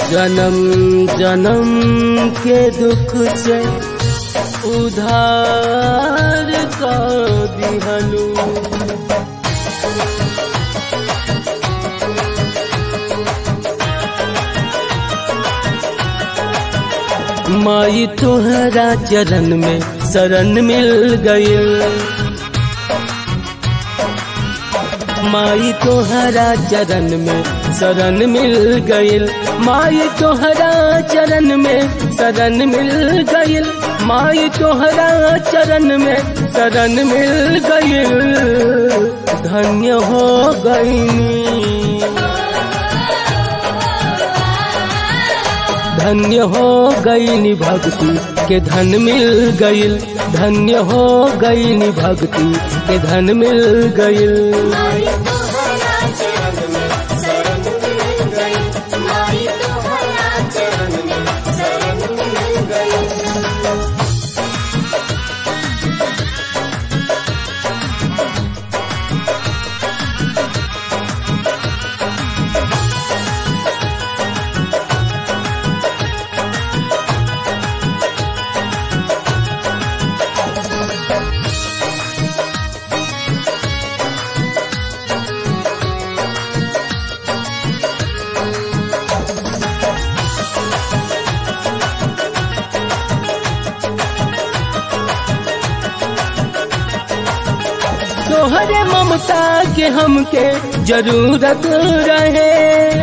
जन्म जन्म के दुख से उधार का दिहलू। माई तोहरा चरण में शरण मिल गइल। माई तोहरा चरण में शरण मिल गइल। माई तोहरा चरण में शरण मिल गइल। माई तोहरा चरण में शरण मिल गइल। धन्य हो गइनी, धन्य हो गइनी भक्ति के धन मिल गइल। धन्य हो गइनी भक्ति के धन मिल गइल। माई तोहरा चरण में शरण मिल गइल। माई तोहरा चरण में शरण मिल गइल। तोहरे ममता के हमके जरूरत रहे।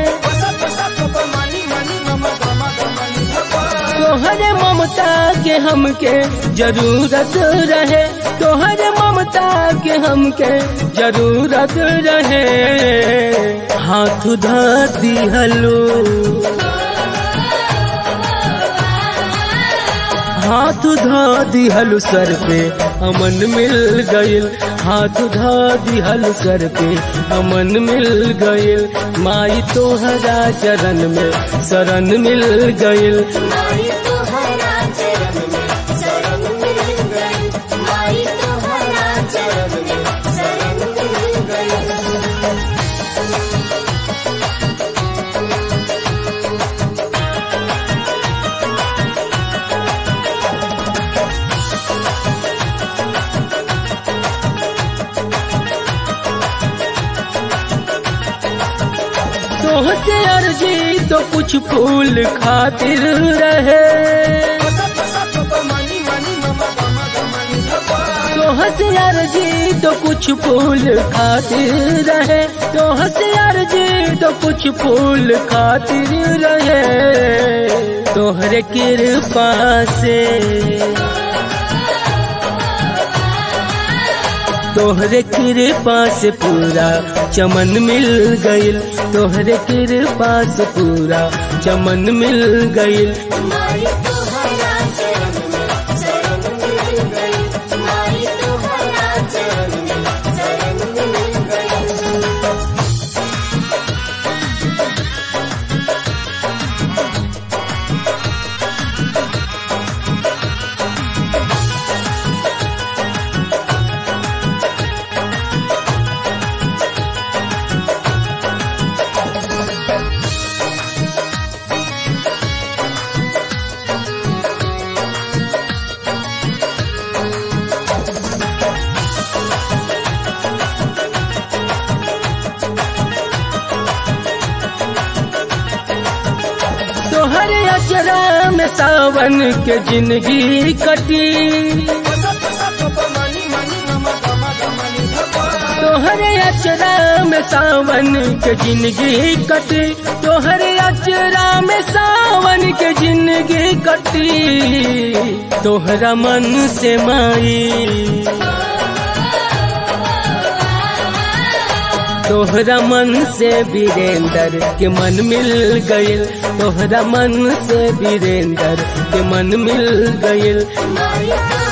तोहरे ममता के हमके जरूरत रहे। तोहरे ममता के हमके जरूरत रहे। हाथ धा दिहलो, हाथ धा दिहल सर पे अमन मिल गइल। हाथ धा दिहल सर पे अमन मिल गइल। माई तोहरा चरण में शरण मिल गइल। माई तोहरा चरण में शरण मिल गइल। माई तोहरा चरण में शरण मिल गइल। तोहसे अर्जी तो कुछ फूल खातिर रहे। तोहसे अर्जी तो कुछ फूल खातिर रहे। तोहसे अर्जी तो कुछ फूल खातिर रहे। तोहरे कृपा से, तोहरे कृपा से पूरा चमन मिल गइल। तोहरे कृपा से पूरा चमन मिल गइल। माई तोहरा चरण में शरण मिल गइल। माई तोहरा चरण में शरण मिल गइल। तोहरे अचरा में सावन के जिंदगी कटी। तोहरे अचरा में सावन के जिंदगी कटी। तोहरे अचरा में सावन के जिंदगी कटी। तोहरा मन से माई, तोहरा मन से वीरेंद्र के मन मिल गइल। तोहरा मन से वीरेंद्र के मन मिल गइल। माई